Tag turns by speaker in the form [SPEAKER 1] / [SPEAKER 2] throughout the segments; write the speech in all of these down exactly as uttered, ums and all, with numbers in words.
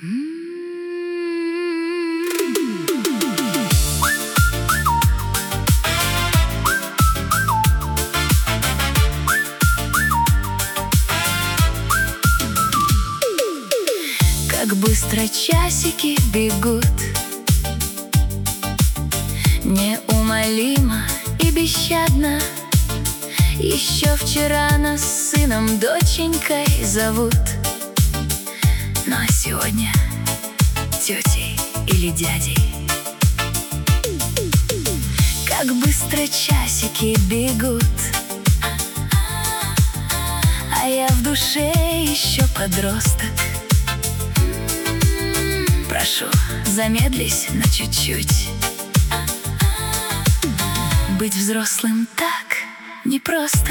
[SPEAKER 1] Как быстро часики бегут, неумолимо и бесщадно. Еще вчера нас с сыном доченькой зовут, ну а сегодня тетей или дядей. Как быстро часики бегут, а я в душе еще подросток. Прошу, замедлись на чуть-чуть. Быть взрослым так непросто.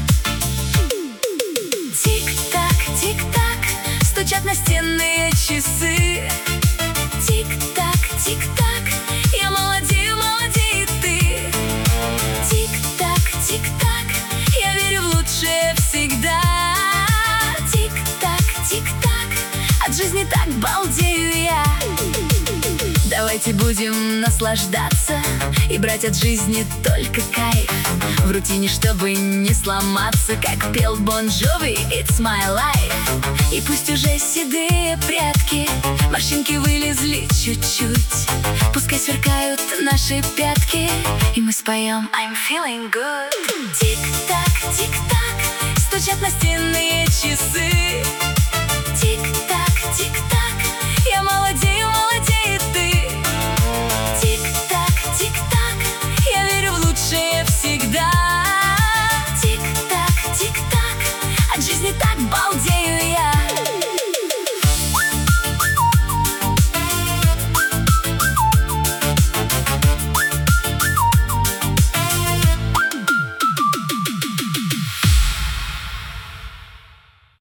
[SPEAKER 1] Тик-так, тик-так, стучат настенные часы. Тик-так, тик-так, я молодею, молодею ты. Тик-так, тик-так, я верю в лучшее всегда. Тик-так, тик-так, от жизни так балдею я. Давайте будем наслаждаться и брать от жизни только кайф. В рутине, чтобы не сломаться, как пел Бон Джови, it's my life. И пусть уже седые прядки, морщинки вылезли чуть-чуть, пускай сверкают наши пятки, и мы споем I'm feeling good. Тик-так, тик-так, стучат настенные часы. Тик-так, тик-так,